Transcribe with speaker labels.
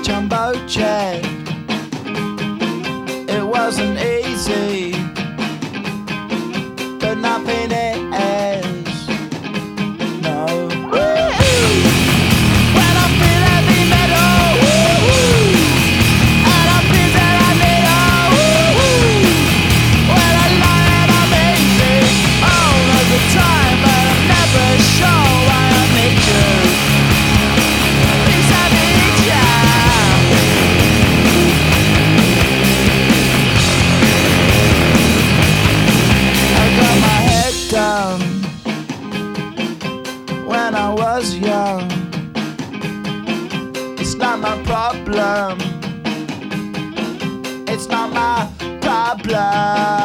Speaker 1: jumbo jet. It wasn't easy, but nothing is. No. When I feel heavy metal, and I feel that I need when I lie and I'm easy all of the time, but I'm never sure why I need you. Please I need ya. I got my head down when I was young. It's not my problem. It's not my problem.